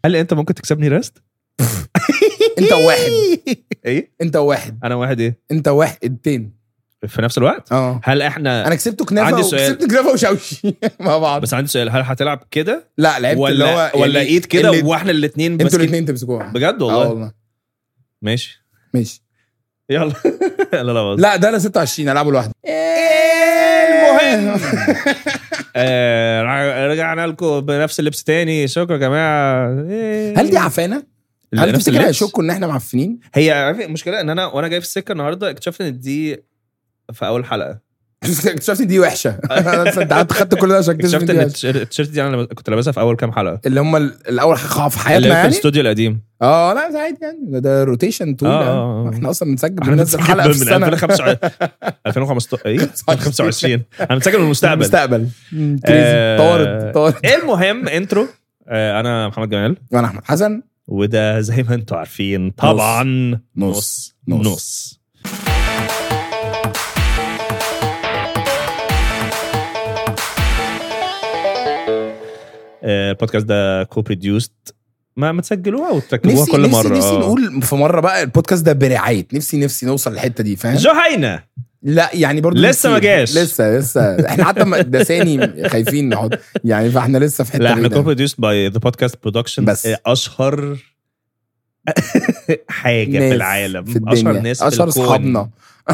هل انت ممكن تكسبني ريست؟ انت واحد ايه انت واحد انا واحد ايه انت واحدتين في نفس الوقت؟ هل احنا انا كسبته كنافه عندي سؤال. وكسبت كنافه وشوشي مع بعض. بس عندي سؤال، هل هتلعب كده لا لعبت اللي هو ولا يعني ايد كده اللي واحنا الاثنين انتوا الاثنين تمسكوها بجد والله؟ والله ماشي يلا لا لا ده انا 26 العبه لوحدي. المهم رجعنا لكم بنفس اللبس تاني. شكرا يا جماعه. هل دي عفانه؟ هل تفتكر هيشكوا ان احنا معفنين؟ هي المشكله ان انا وانا جاي في السكه النهارده اكتشفت ان دي في اول حلقه اكتشفت ان دي وحشه. انت خدت كل ده عشان اكتشفت ان التيشيرت دي انا كنت لابسها في اول كام حلقه اللي هم الاول في حياتنا اللي يعني في الاستوديو القديم. لا عادي يعني ده روتيشن طول احنا اصلا بننزل حلقه في السنه 2015 ايه 2025 انا بنسجل من المستقبل. طارد. المهم انترو. انا محمد جمال وانا احمد حسن وده زي ما انتوا عارفين طبعا نص. البودكاست ده كو-بروديوسد. ما تسجلوها وتركبوها كل مرة. نفسي نقول في مرة بقى البودكاست ده برعاية. نفسي نوصل للحتة دي فاهم. جوهينا لا يعني برضو لسه ما جاش. لسه احنا حتى دساني خايفين نقعد يعني. فاحنا لسه في حتة. لا احنا كو-بروديوسد باي ذا بودكاست برودكشن. بس اشهر حاجة في العالم. في اشهر ناس اشهر اصحابنا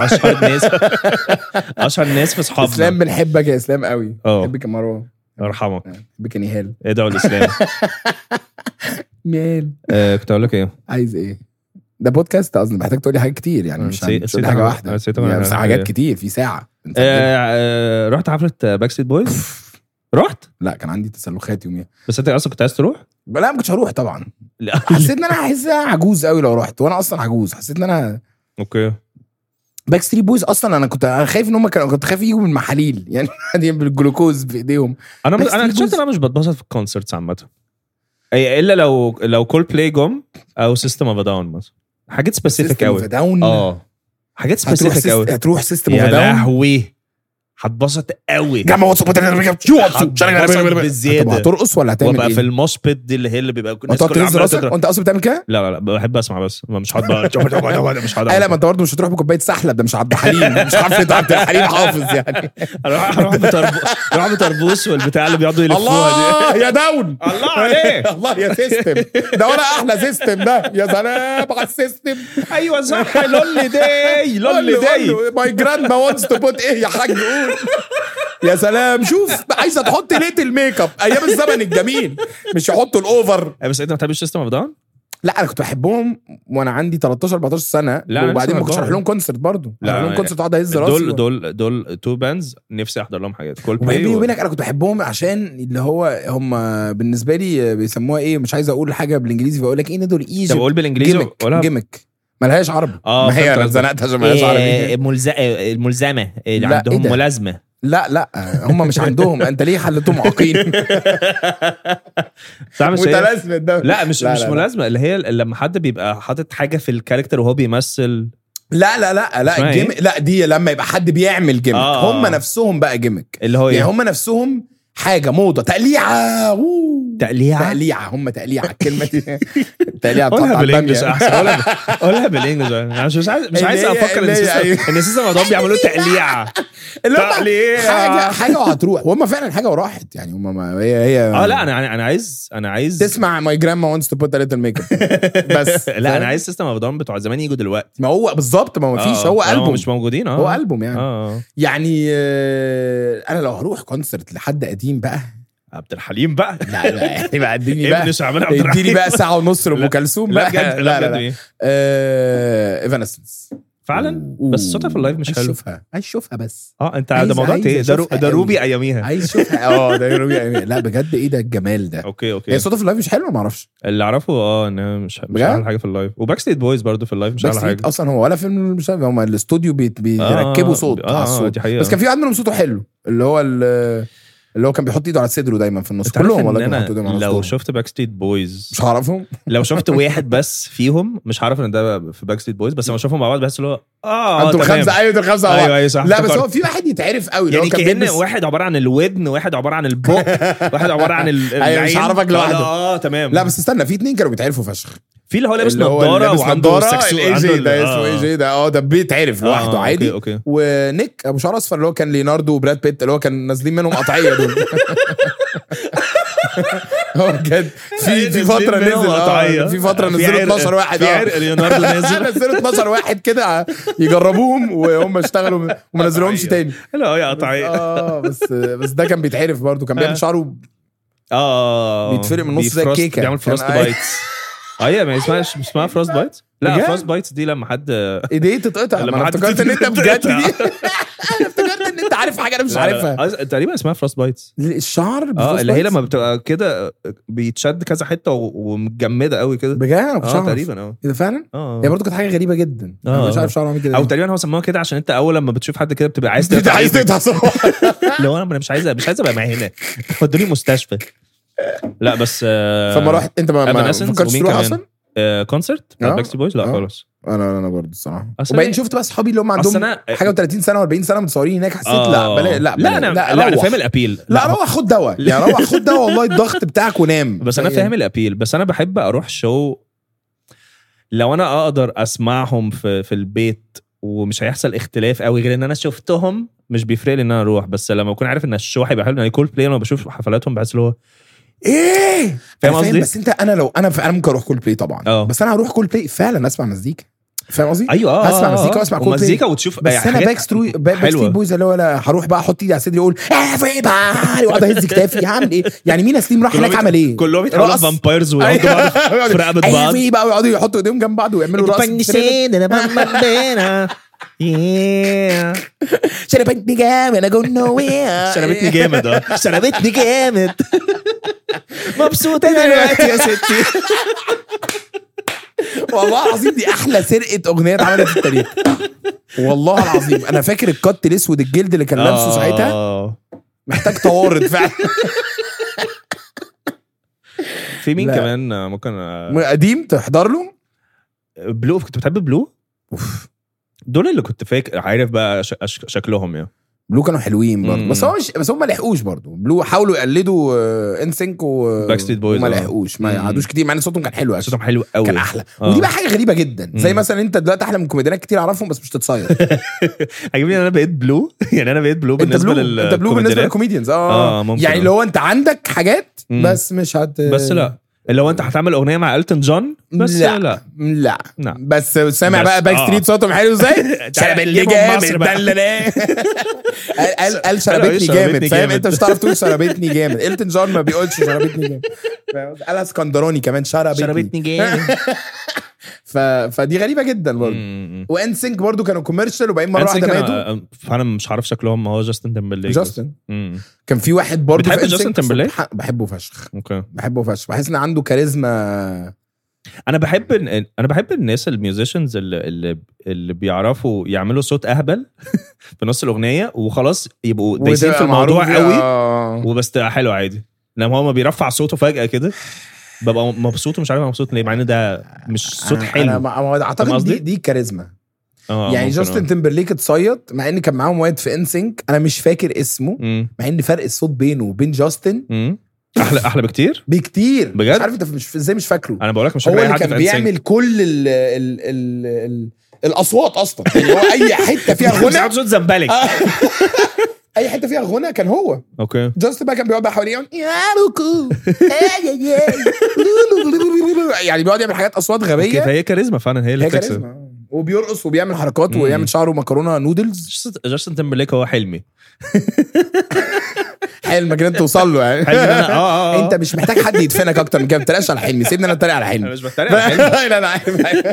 اشهر ناس في اصحابنا. اسلام بنحبك يا اسلام قوي. بحبك يا مروه ارحمك. بحبك يا نهال. ادعوا الاسلام. نهال. كنت اقول لك ايه؟ عايز ايه؟ ده بودكاست قصدي محتاج تقولي حاجات كتير يعني مش حاجه واحده يعني بس حاجات كتير في ساعه. رحت حفله باك ستريت بويز. رحت؟ لا كان عندي تسلخات يوميها. بس انت اصلا كنت عايز تروح؟ لا ما كنتش هروح طبعا. حسيت ان انا عجوز قوي لو رحت وانا اصلا عجوز. حسيت ان انا اوكي. باك ستريت بويز اصلا انا كنت خايف ان هم كنت خايف يجوا من محاليل يعني بالجلوكوز في ايديهم. انا اكتشفت ان انا مش بتبسط في الكونسرتس عامه الا لو كول بلاي جم او سيستم اوف داون مثلا. حاجات سبيسيفيك قوي. حاجات سبيسيفيك قوي. هتروح سيستم اوف داون يا لهوي هتبسط قوي. جمع واتساب بالزياده. هترقص ولا هتعمل ايه؟ في الموسبيت دي اللي بيبقى الناس كلها انت اصلا بتعمل كده؟ لا بحب اسمع بس مش هقعد مش هقعد. لا ما انت برضه مش هتروح بكوبايه سحلب. ده مش عبد الحليم مش حفله عبد الحليم حافظ يعني. اروح بطربوس والبتاع اللي بيقعدوا يلفوها دي. الله يا داون الله عليه. الله يا سيستم ده ولا احلى سيستم ده. يا سلام على السيستم. ايوه صح. لولي داي ماي جراند ما وانتس تو بوت ايه يا حاج قول. يا سلام. شوف عايزه تحط ليت الميك اب ايام الزمن الجميل مش يحطوا الاوفر. بس انت ما بتحبش سيستم اوف داون؟ لا انا كنت بحبهم وانا عندي 13 14 سنه. وبعدين ما كنتش اروح لهم كونسرت برضه. اروح لهم كونسرت اقعد اهز راسي. دول تو باندز نفسي احضر لهم حاجات. كول بلاي وبينك انا كنت بحبهم عشان اللي هو هم بالنسبه لي بيسموها ايه. مش عايز اقول حاجه بالانجليزي بقول لك ايه دول ايجيبت. طب اقول بالانجليزي ولا جيمك ملهاش عربي. ما هي انا زنقت عشان ملهاش عربي. الملزمه اللي عندهم ملازمه. لا هم مش عندهم. انت ليه حلتهم معاقين؟ متلازمه ده. لا مش ملازمه اللي هي لما حد بيبقى حاطط حاجه في الكاركتر وهو بيمثل. لا جيمك. لا دي لما يبقى حد بيعمل جيمك. هم نفسهم بقى جيمك اللي هو يعني هم نفسهم حاجه موضه تقليعه. تقليعه هم تقليعه. الكلمه دي تقليعه بتاعت بالانجلش احسن. قولها بالانجلش. انا مش عايز افكر ان السيستم الموضوع بيعملوا تقليعه. حاجه وهتروح. وهم فعلا حاجه وراحت يعني. هم هي لا انا عايز تسمع ماي جراندما وانتس تو بوت ا ليتل ميك اب بس. لا انا عايز سيستم اوف داون بتوع زمان يجوا دلوقتي. ما هو بالظبط ما فيش. هو ألبوم مش موجودين. هو ألبوم يعني. يعني انا لو هروح كونسرت لحد قديم بقى عبد الحليم بقى. لا يعني بقى اديني بقى اديني بقى ساعه ونص لأم كلثوم بقى. لا ايفانسنس فعلا. بس صوتها في اللايف مش حلو. عايز اشوفها بس. انت ده موضوع ايه؟ ده روبي اياميها. عايز اشوفها. ده روبي اياميها. لا بجد ايه ده الجمال ده. اوكي هي صوتها في اللايف مش حلو. ما اعرفش اللي اعرفه ان مش احلى حاجه في اللايف. وباك ستريت بويز برضو في اللايف مش احلى حاجه اصلا. هو ولا فيلم مش هم الاستوديو بيركبوا صوت على الصوت. بس كان في واحد منهم صوته حلو اللي هو اللي هو كان بيحط ايده على صدره دايما في النص. كلهم والله كانوا بيحطوا ايدهم على لو شفت باك ستريت بويز مش هعرفهم. لو شفت واحد بس فيهم مش عارف ان ده في باك ستريت بويز، بس لما اشوفهم مع بعض بحس اللي هو انتوا الخمسه. ايوه انتوا الخمسه. ايوه صح. لا بس هو في واحد يتعرف قوي يعني كأن واحد عباره عن الودن، واحد عباره عن البق، واحد عباره عن العين. ايوه مش عارفك لوحده. تمام. لا بس استنى، في 2 كانوا بيتعرفوا فشخ. في اللي هو لابس نظاره وعنده الاي جي ده اسمه اي جي ده ده بيتعرف لوحده عادي. أوكي. ونيك ابو شعر اصفر اللي هو كان ليوناردو وبراد بيت اللي هو كان نازلين منهم قطعيه دول. هو كان في فتره نزل في فتره نزلوا 12 واحد. ليوناردو نزلوا 12 واحد كده يجربوهم وهم اشتغلوا وما نزلوهمش تاني. لا هي قطعيه. بس ده كان بيتعرف برضو، كان بيعمل شعره بيتفرق من نص زي الكيكه، بيعمل فروست بايتس. ايوه ما اسمها فروست بايتس. لا فروست بايتس دي لما حد ايديه تتقطع. لما افتكرت ان انت بجد دي. انا افتكرت ان انت عارف حاجه انا مش عارفها. تقريبا اسمها فروست بايتس. الشعر اللي هي لما بتبقى كده بيتشد كذا حته ومجمده قوي كده بجد. تقريبا اذا فعلا هي برضه كانت حاجه غريبه جدا. انا مش عارف شعره عامل كده او تقريبا هو سموها كده عشان انت اول لما بتشوف حد كده بتبقى عايز تقطع. لو انا مش عايز ابقى معاه هنا، ودوني مستشفى. لا بس فما رحت انت ما فكرتش تروح اصلا كونسرت باك ستريت بويز؟ لا خالص. انا برضه الصراحه. وبعدين شفت بقى اصحابي اللي هم عندهم حاجه و30 سنه و40 سنه متصورين هناك، حسيت لا انا فاهم الابيل. لا روح خد دواء يعني، روح خد دواء والله الضغط بتاعك ونام. بس انا فاهم الابيل، بس انا بحب اروح شو لو انا اقدر اسمعهم في البيت ومش هيحصل اختلاف قوي، غير ان انا شفتهم مش بيفرق لي ان انا اروح. بس لما اكون عارف ان الشو هيبقى حلو، يعني كول بلاي لما بشوف حفلاتهم بحس اللي هو فاهم قصدي. بس انت انا ممكن اروح كول بلاي طبعا. بس انا هروح كول بلاي فعلا اسمع مزيكا، فاهم قصدي؟ ايوه هسمع مزيكا واسمع كول بلاي وتشوف. بس انا باك ستريت بويز اللي هو هروح بقى احط ايدي على صدري اقول واقعد اهز كتافي. هعمل ايه يعني؟ مين سليم راح هناك عمل ايه؟ كلهم يتحولوا فامبايرز ويقعدوا في رقبه بعض بقى ويقعدوا يحطوا ايديهم جنب بعض ويعملوا رقص. شربتني جامد انا جو نو وير. شربتني جامد شربتني جامد. مبسوطه دلوقتي يا ستي. والله العظيم دي احلى سرقه اغنيه اتعملت في التاريخ والله العظيم. انا فاكر الكت الاسود الجلد اللي كان لابسه ساعتها محتاج طوارد فعلا. في مين كمان ممكن قديم تحضر له؟ بلو. كنت بتحب بلو؟ دول اللي كنت فاكر عارف بقى شكلهم يعني. بلو كانوا حلوين برضه بس هم ما لحقوش برضه. بلو حاولوا يقلدوا انسينك باك ستريت بويز وما لحقوش، ما عادوش كتير، مع ان صوتهم كان حلو. صوتهم حلو قوي، كان احلى. ودي بقى حاجه غريبه جدا. زي مثلا انت دلوقتي احلى من كوميديانات كتير اعرفهم بس مش تتصيد. عجبني انا بقيت بلو. يعني انا بقيت بلو بالنسبه انت بلو بالنسبه للكوميديانز. يعني لو انت عندك حاجات بس مش بس لا لو انت هتعمل اغنيه مع إلتون جون بس لا بس سامع بقى باك ستريت صوتهم حلو ازاي. شربتني جامد قال شربتني جامد، فاهم؟ انت مش هتعرف تقول شربتني جامد. إلتون جون ما بيقولش شربتني جامد، قالها اسكندراني كمان شربتني جامد. فدي غريبه جدا برضه. وان سينك برضه كانوا كوميرشال وبعدين مره واحده ماتوا. فانا مش عارف شكلهم. هو جاستن تيمبرليك. كان في واحد برضه بتحب جاستن تيمبرليك؟ بحبه فشخ. اوكي بحبه فشخ، بحس ان عنده كاريزما. انا بحب الناس الميوزيشنز اللي بيعرفوا يعملوا صوت اهبل في نص الاغنيه وخلاص يبقوا دايسين في الموضوع قوي وبس حلو عادي. لما هو ما بيرفع صوته فجاه كده ببقى مبسوط ومش عارف مبسوط ليه، مع ان ده مش صوت حلو. انا اعتقد دي كاريزما. يعني جاستن تيمبرليك اتصيد مع ان كان معاهم واد في انسينك انا مش فاكر اسمه، مع ان فرق الصوت بينه وبين جاستن احلى بكتير بجد. مش عارف انت ازاي مش فاكره. انا بقولك مش هو اللي كان بيعمل كل ال الاصوات اصلا. يعني هو اي حته فيها غنى صوت زنبلك اي حته فيها غنى كان هو. اوكي جاست بقى كان بيقعد حواليه يعني بيقعد يعمل حاجات اصوات غبيه. فهي كاريزما فعلا، هي اللي بتكسب. وبيرقص وبيعمل حركات ويعمل شعره مكرونه نودلز. جاستن تيمبرليك هو حلمي. حلمك انت توصل له يعني. انت مش محتاج حد يدفنك اكتر من كده. ما تتريقش على حلمي، سيبني انا اتريق على حلمي. انا مش بتريق على حلمي. لا انا عارف.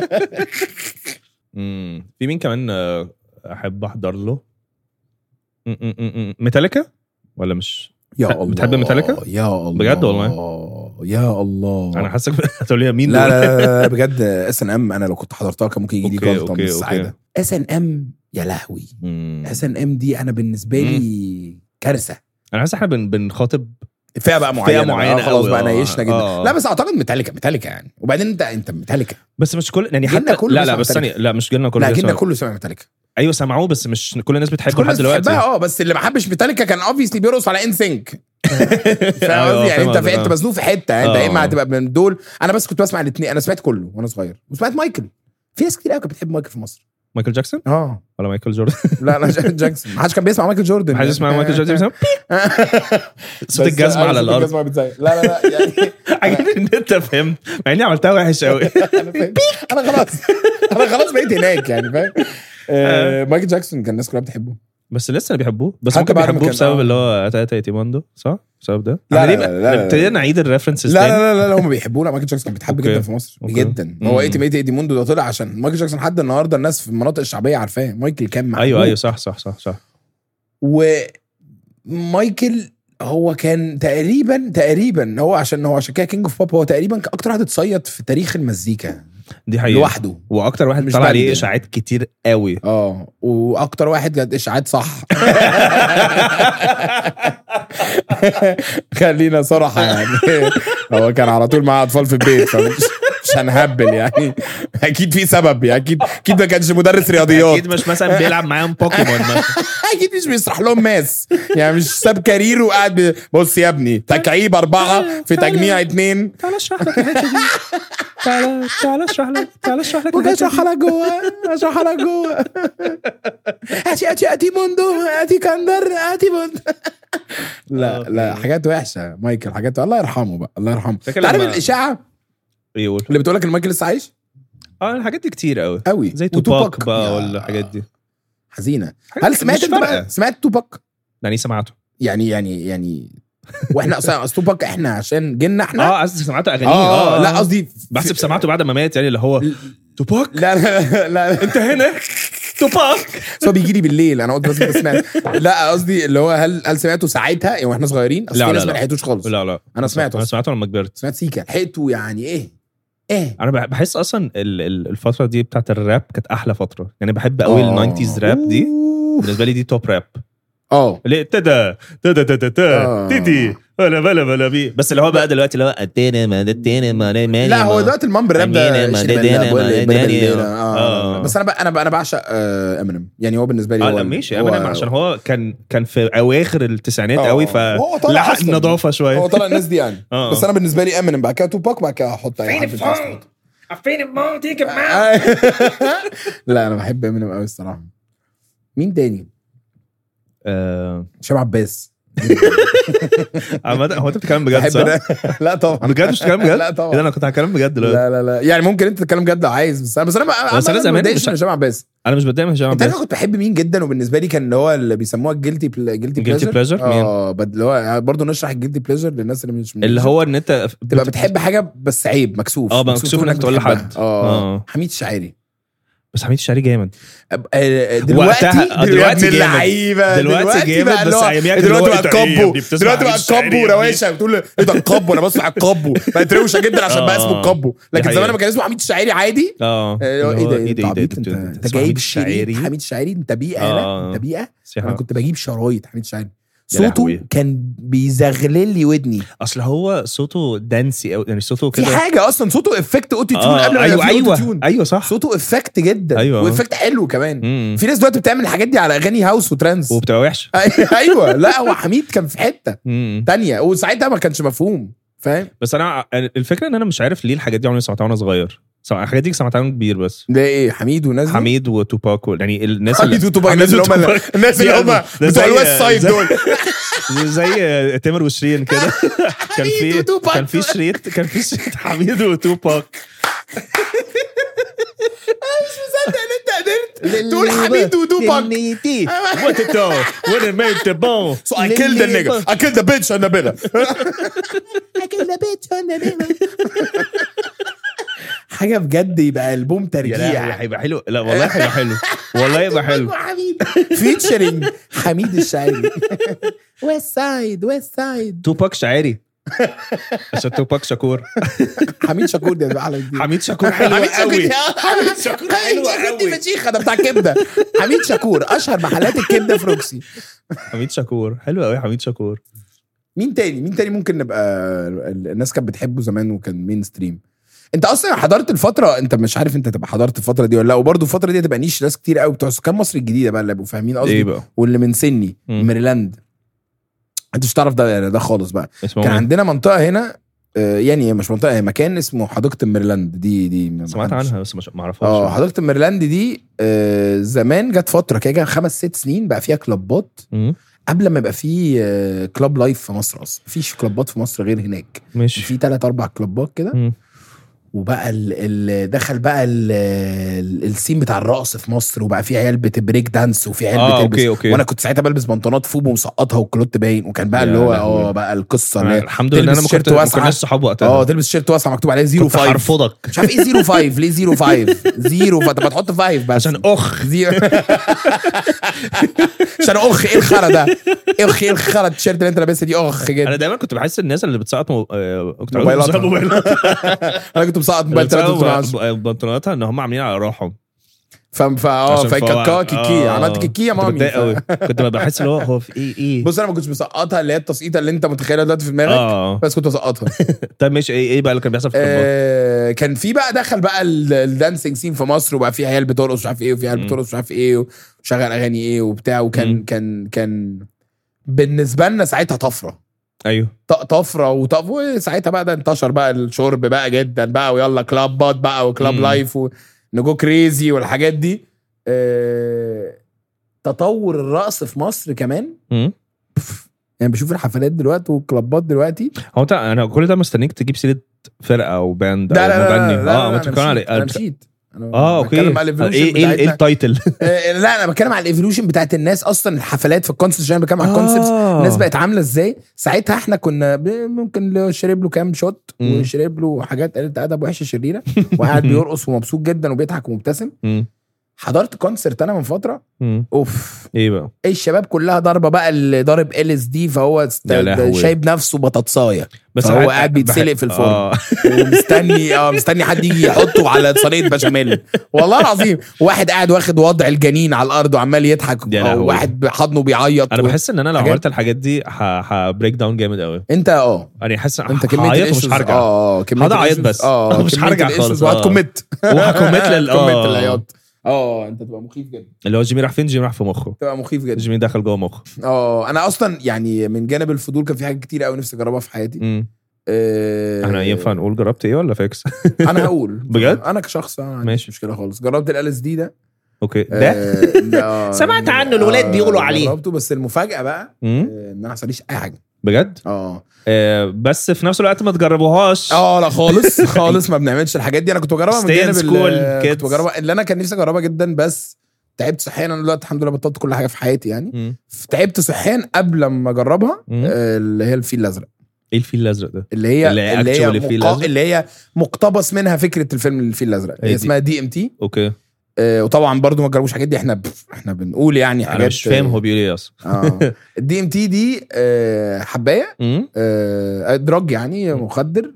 في مين كمان احب احضر له؟ ميتاليكا ولا مش؟ يا الله بتحب ميتاليكا؟ يا الله بجد والله يا الله. انا حاسك هتقول لي مين. لا بجد SNM انا لو كنت حضرتها كان ممكن يجي لي جلطه من السعاده. SNM يا لهوي. SNM دي انا بالنسبه لي كارثه. انا حاسس احنا بنخاطب فئه بقى معينه خلاص بقى نايشنا جدا. لا بس اعتقد ميتاليكا يعني. وبعدين انت ميتاليكا بس مش كل يعني حتى لا بس ثانيه لا مش جيلنا كله. لا جيلنا كله سمع ميتاليكا. ايوه سمعوه بس مش كل الناس بتحبه لحد دلوقتي. بس اللي ما حبش ميتاليكا كان اوبفيسلي بيرقص على ان سينك. يعني انت مزنوق في حته يعني. انت اما هتبقى من دول. انا بس كنت بسمع الاثنين. انا سمعت كله وانا صغير وسمعت مايكل. في ناس كتير قوي كانت بتحب مايكل في مصر. مايكل جاكسون ولا مايكل جوردن؟ لا جاكسون. ما حدش كان بيسمع مايكل جوردن. ما حدش يسمع مايكل جوردن بيسمع صوت الجزمه على الارض. لا يعني عجبني ان انت فهمت مع اني عملتها وحش قوي. انا خلاص بقيت هناك يعني فاهم. مايكل جاكسون كان الناس كلها بتحبه بس لسه اللي بيحبوه. بس ممكن بيحبوه بسبب اللي هو اتاتا تيموندو صح؟ بسبب ده. لا ابتدينا نعيد الريفرنسز تاني. لا هم بيحبوه. لا مايكل جاكسون كان بيتحب جدا في مصر جدا. هو تيموندو ده طلع عشان مايكل جاكسون. لحد النهارده الناس في المناطق الشعبيه عارفاه. مايكل كان معاه. ايوه صح. ومايكل هو كان تقريبا هو عشان كده كينج اوف بوب. هو تقريبا اكتر واحد اتصيد في تاريخ المزيكا دي حقيقة لوحده. واكتر واحد طلع عليه اشاعات كتير قوي. واكتر واحد جاب اشاعات صح. خلينا صراحة يعني. هو كان على طول معاه اطفال في البيت مش هنهبل يعني. اكيد في سبب يعني. اكيد ما كانش مدرس رياضيات. اكيد مش مثلا بيلعب معاهم بوكيمون مثلا. اكيد مش بيشرح لهم ماس يعني. مش ساب كارير وقاعد بص يا ابني تكعيب 4 في تجميع 2 تعال اشرح لك الحته دي. تعال اشرح لك اشرح لك جوه. اتي موندو اتي كندر اتي موندو. لا حاجات وحشه مايكل. حاجات الله يرحمه بقى. الله يرحمه. تعرف الاشاعه اللي بتقولك ان مايكل لسه عايش؟ الحاجات دي كتير قوي زي توباك بقى ولا الحاجات دي حزينه. هل سمعت توباك؟ يعني سمعته يعني واحنا اصلا توباك احنا عشان جيلنا احنا. قصدي سمعته اغانيه. لا قصدي بحسب سمعته بعد ما مات يعني اللي هو توباك. لا انت هنا توباك. هو بيجي لي بالليل. انا قلت بس سمعت. لا قصدي اللي هو هل سمعته ساعتها يعني واحنا صغيرين؟ لا ما لحقتوش خالص. لا انا سمعته لما كبرت. سمعت سيكا لحقته يعني ايه انا بحس اصلا الفتره دي بتاعت الراب كانت احلى فتره يعني. بحب قوي ال90s راب دي. بالنسبه لي دي توب راب. اللي تدا تيتي ولا بي. بس اللي هو بقى دلوقتي اللي هو لا هو دلوقتي المام بالراب ده بس انا بعشق امينيم يعني. هو بالنسبه لي هو ماشي امينيم عشان هو كان في اواخر التسعينات قوي فلحق النظافه شويه. هو طلع الناس دي يعني. بس انا بالنسبه لي امينيم بعد كده توباك بعد كده احط فين المام تيجي معاه. لا انا بحب امينيم قوي الصراحه. مين تاني؟ شباب عباس. هو انت بتتكلم بجد صح؟ لا طبعا بجد مش بتتكلم بجد. لا طبعا انا كنت هتكلم بجد دلوقتي. لا يعني ممكن انت تتكلم بجد لو عايز. بس انا زمان مش شباب عباس. انا مش بتضايق من هشام عباس. انت كنت بحب مين جدا وبالنسبه لي كان اللي هو اللي بيسموها الجيلتي بليجر. اللي هو برضه نشرح الجيلتي بليجر للناس اللي مش اللي هو ان انت تبقى بتحب حاجه بس عيب مكسوف. مكسوف انك تقول لحد. حميد الشاعري. بس حميد الشاعري جامد دلوقتي اللعيبه دلوقتي جامد. بس اياميها دلوقتي بقى الكابو وروشه بتقول ايه ده الكابو. انا بسمع الكابو بقت روشه جدا عشان بقى اسمه الكابو. لكن زمان ما كان اسمه حميد الشاعري عادي. ايه ده انت جايب حميد الشاعري. انت بيئه انا كنت بجيب شرايط حميد الشاعري. صوته كان بيزغلل لي ودني. اصل هو صوته دانسي او يعني صوته كده في حاجه اصلا. صوته افكت اوتو تيون قبل ما ايوه صح. صوته افكت جدا وافكت حلو كمان. في ناس دلوقتي بتعمل الحاجات دي على اغاني هاوس وترانس وبتبقى وحشه. ايوه لا هو حميد كان في حته تانية وساعتها ما كانش مفهوم فاهم. بس انا الفكره ان انا مش عارف ليه الحاجات دي عمري سمعتها وانا صغير. الحاجات دي سمعتها وانا كبير. بس ده ايه حميد وناس حميد وتوباك يعني الناس حميد وتوباك الناس اللي هم بتوع الويست سايد دول زي تامر وشيرين كده. كان في شريط حميد وتوباك. مش مصدق ان انت قدرت تقول حميد وتوباك. What it do when it made the bone. So I killed the nigga. I killed the bitch on the bitter. I killed the bitch on the bitter. حاجه بجد يبقى البوم ترجيع. هيبقى حلو. لا والله هيبقى حلو. والله يبقى حلو. فيتشرينج حميد الشاعري. ويست سايد توباك شاعري. عشان توباك شاكور. حميد شاكور دي احلى دي. حميد شاكور حلو قوي. حميد شاكور حلو قوي. فشيخه ده بتاع كبده. حميد شاكور اشهر محلات الكبده في روكسي. حميد شاكور حلو قوي. حميد شاكور. مين تاني ممكن نبقى الناس كانت بتحبه زمان وكان مين ستريم؟ انت اصلا حضرت الفتره، انت مش عارف انت تبقى حضرت الفتره دي ولا لا، وبرده الفتره دي هتبقى نيش ناس كتير قوي بتوع سكان مصر الجديده بقى اللي يبقوا فاهمين قصدي إيه واللي من سني ميريلاند. انت مش تعرف ده خالص بقى. كان عندنا منطقه هنا يعني مش منطقه، هي مكان اسمه حديقه الميريلاند. دي سمعت عنها بس ما اعرفهاش. حديقه الميريلاند دي زمان جت فتره كده 5-6 سنين بقى فيها كلوبات قبل ما يبقى في كلوب لايف في مصر. اصلا مفيش كلوبات في مصر غير هناك. في 3-4 كلوبات كده. وبقى دخل بقى السين بتاع الرقص في مصر، وبقى في عيال بتبريك دانس وفي عيال بتلبس أوكي. وانا كنت ساعتها بلبس بنطلونات فوب ومسقطها وكلوت باين، وكان بقى اللي هو بقى القصه الحمد لله انا ما كناش صحاب وقتها. تلبس شيرت واسع مكتوب عليه 05. هرفضك. مش عارف ايه 05 ليه 05 0 طب تحط 5 بس عشان عشان ايه الخرا ده؟ ايه الخرا التيشيرت اللي انت لابسها دي جدا. انا دايما كنت بحس الناس اللي بتسقط موبايلات انا كنت مسقط بنطلوناتها ان هم عاملين على روحهم. كيكي عملت كيكي يا مامي. كنت بحس اللي هو في ايه. بص انا ما كنتش مسقطها اللي هي التسقيطه اللي انت متخيلها دلوقتي في دماغك. بس كنت مسقطها. طب مش ايه بقى اللي كان بيحصل في الكلوبات؟ كان في بقى دخل بقى الدانسينج سين في مصر، وبقى في عيال بترقص مش عارف ايه، وفي عيال بترقص مش عارف ايه، وشغل اغاني ايه وبتاع. وكان كان بالنسبه لنا ساعتها طفره. ايوه طفره وساعتها بقى ده انتشر بقى الشرب بقى جدا بقى، ويلا كلابات بقى وكلاب لايف ونجو كريزي والحاجات دي. تطور الرقص في مصر كمان. يعني بشوف الحفلات دلوقتي والكلابات دلوقتي. هو انا كل ده مستنيك تجيب سيره فرقه او باند او مغني. ما تفكرش عليه. انا مشيت. اوكي. ايه التايتل؟ لا انا بتكلم على الايفولوشن بتاعت الناس اصلا. الحفلات في الكونسرت، انا بتكلم على الكونسرت. الناس بقت عامله ازاي ساعتها. احنا كنا ممكن شرب له كام شوت وشرب له حاجات قلت ادب وحشه شريره وقاعد بيرقص ومبسوط جدا وبيضحك ومبتسم. حضرت كونسرت انا من فتره. اوف ايه بقى؟ الشباب كلها ضربه بقى، اللي ضارب LSD فهو شايب نفسه بطاطسايه، بس هو قاعد بيتسلق في الفرن ومستني حد يجي يحطه على صينيه بشاميل. والله العظيم واحد قاعد واخد وضع الجنين على الارض وعمال يضحك، واحد حضنه بيعيط. انا بحس ان انا لو عملت الحاجات دي هبريك داون جامد قوي. انت انا حاسس انت كميه مش هرجع. هعيط بس مش هرجع خالص. وهتكمت للعياط. انت تبقى مخيف جدا. اللي هو جيمي راح فين؟ جيمي راح في مخه. تبقى مخيف جدا. جيمي دخل جوه مخه. انا اصلا يعني من جانب الفضول كان في حاجات كتير قوي نفسي اجربها في حياتي. احنا ينفع نقول جربت ايه ولا فيكس؟ انا هقول بجد انا كشخص ماشي مشكله خالص. جربت LSD ده. اوكي ده سمعت عنه الولاد بيقولوا عليه. جربته بس المفاجاه بقى ان انا ما حصليش اي حاجه بجد. بس في نفس الوقت ما تجربوهاش. لا خالص ما بنعملش الحاجات دي. انا كنت بجربها من جانب كنت بجربها اللي انا كان نفسي اجربها جدا، بس تعبت صحيا. انا دلوقتي الحمد لله بطلت كل حاجه في حياتي يعني. تعبت صحيا قبل ما اجربها. اللي هي الفيل الازرق. ايه الفيل الازرق ده؟ اللي هي مقتبس منها فكره الفيلم الفيل الازرق. هي اسمها DMT. اوكي. وطبعا برضو ما جربوش الحاجات دي. احنا بنقول يعني حاجات. انا مش فاهم هو بيقول ايه اصلا. DMT دي حبايه دراج يعني مخدر.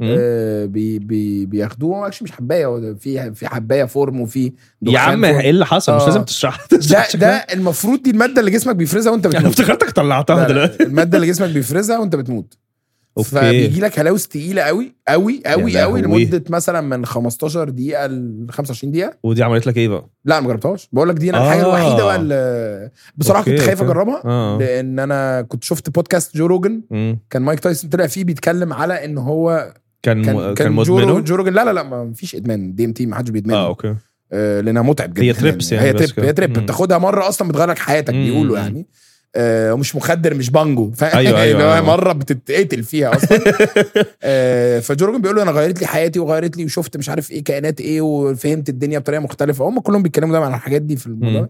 بياخدوه مش حبايه، في حبايه فورم وفي يا عم ايه اللي حصل؟ مش لازم تشرح. ده المفروض دي الماده اللي جسمك بيفرزها وانت بتموت. انا افتكرتك طلعتها دلوقتي. الماده اللي جسمك بيفرزها وانت بتموت. فبيجي لك هلاوس تقيله قوي قوي قوي قوي لمده مثلا من 15 دقيقه ل 25 دقيقه. ودي عملت لك ايه بقى؟ لا ما جربتهاش. بقول لك دي انا الحاجه الوحيده بقى بصراحه كنت خايف اجربها. لان انا كنت شفت بودكاست جو روجن. كان مايك تايسون طلع فيه بيتكلم على ان هو كان مدمنه. جو روجن لا ما فيش ادمان DMT، ما حدش بيدمنه. اوكي. لانها متعب جدا. هي تريبس يعني. هي تريب بتاخدها مره اصلا بتغير لك حياتك بيقولوا يعني. ومش مخدر مش بانجو. أيوة. مره بتتقتل فيها اصلا. فجورجن بيقول له انا غيرت لي حياتي وغيرت لي وشفت مش عارف ايه كائنات ايه وفهمت الدنيا بطريقه مختلفه. هم كلهم بيتكلموا دايما عن الحاجات دي في الموضوع.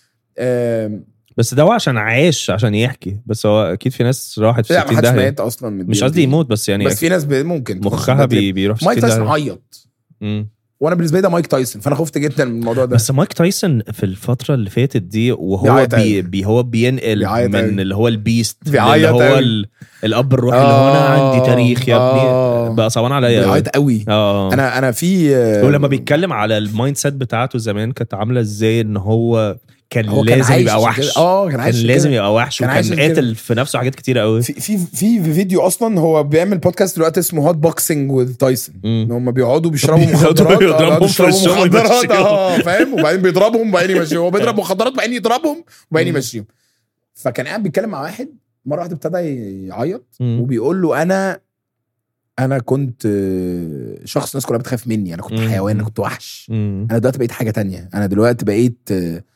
بس ده هو عشان يحكي. بس هو اكيد في ناس راحت في 60 داهيه. مات اصلا مش قصدي يموت بس يعني بس في ناس ممكن مخها بيروح في 60 داهيه. مايك تايسون عيط. وانا بالنسبه لي ده مايك تايسون، فانا خفت جدا من الموضوع ده. بس مايك تايسون في الفتره اللي فاتت دي وهو هو بينقل من اللي هو البيست اللي هو الاب الروحي اللي هو انا عندي تاريخ يا ابني بقى صعبان عليا بيعيط قوي. انا في ولما بيتكلم على المايند سيت بتاعته زمان كانت عامله ازاي ان هو كان لازم يبقى وحش. كان لازم يبقى وحش وكان قاتل في نفسه حاجات كتيره قوي. في فيديو اصلا هو بيعمل بودكاست دلوقتي اسمه هوت بوكسينج وذ تايسون، ان هم بيقعدوا بيشربوا مخدرات فاهم، وبعدين بيضربهم وبعدين يمشيهم. هو بيضرب مخدرات وبعدين يضربهم وبعدين يمشيهم. فكان قاعد بيتكلم مع واحد مره واحده ابتدى يعيط وبيقول له انا كنت شخص الناس كلها بتخاف مني، انا كنت حيوان، انا كنت وحش، انا دلوقتي بقيت حاجه تانية، انا دلوقتي بقيت